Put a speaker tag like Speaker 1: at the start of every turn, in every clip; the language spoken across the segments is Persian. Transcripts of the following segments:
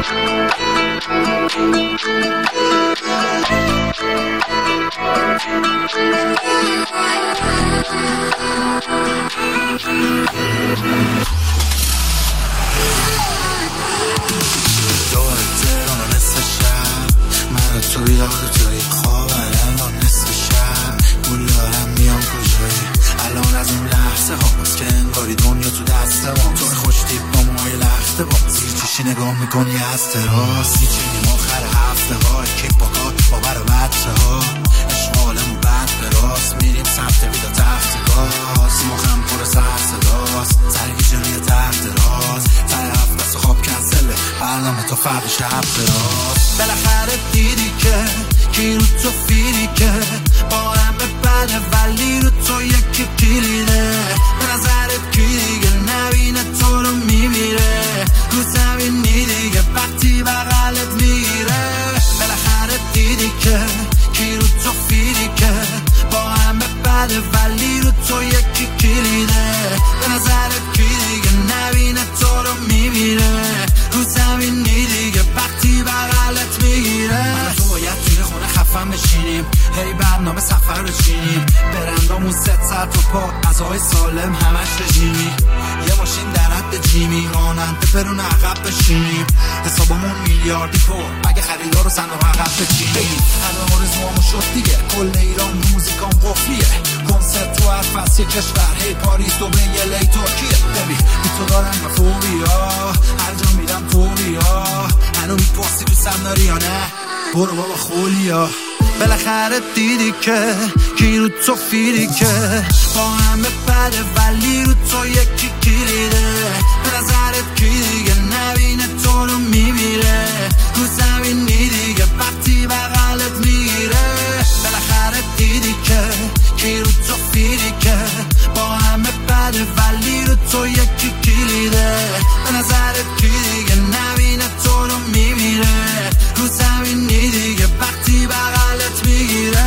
Speaker 1: تو بیدار توی خواب الان نصف شب گول دارم میام کجایی الان از این لحظه هاست که انگاری دنیا تو دست ما تو خوش تیپ با موهای لخته با زیر چشی نگاه میکنی از تراس میچینیم آخر هفته ها کیک با کار با بر و بچه ها اشغالمون بند به راست میریم سمت ویدا تخت گاز مخم پر سر صداست سرگی جنوی تحت راز تر هفت دست خواب کنسله برنامه تا فرد شب دراز بالاخره دیدی که کی رو تو فیری که با همه بده ولی رو تو یکی کلیده به نظرت کی دیگه نبینه تو رو میمیره رو زمینی دیگه وقتی بغلت میگیره بالاخره دیدی که کی رو تو فیری که با همه بده ولی رو تو یکی کلیده به نظرت کی دیگه نبینه تو رو میمیره رو زمینی دیگه وقتی بغلت میگیره من تو باید توی خونه خفن بشینیم هی برنامه سفر بچینیم برندامون 3 ساعت و پا غذاهای سالم همش رژیمی یه ماشین در حد جیمی راننده برون عقب بشینیم حسابمون میلیاردی پر اگه خریدار رو صندوق عقب بچینیم همه آرزوامو شد دیگه کل ایران موزیکام قفلیه کنسرت تو هر فصل کشور هی پاریس دبی لی ترکیه ببین بی تو دارم مفوریا هر جا میرم توریا هنو میپرسی دوستم داری یا نه برو بابا خولیا بالاخره دیدی که کی رو تو فیری که با همه بده ولی رو تو یکی کلیده به نظرت کی دیگه نبینه تو رو میمیره رو زمینی دیگه وقتی بغلت میگیره بالاخره دیدی که کی رو تو فیری که با همه بده ولی رو تو یکی کلیده به نظرت کی دیگه نبینه تو رو میمیره رو زمینی دیگه وقتی بغلت میگیره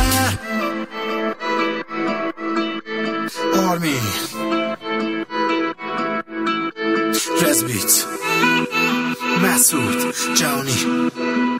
Speaker 1: آرمی رزبیت مسعود جانی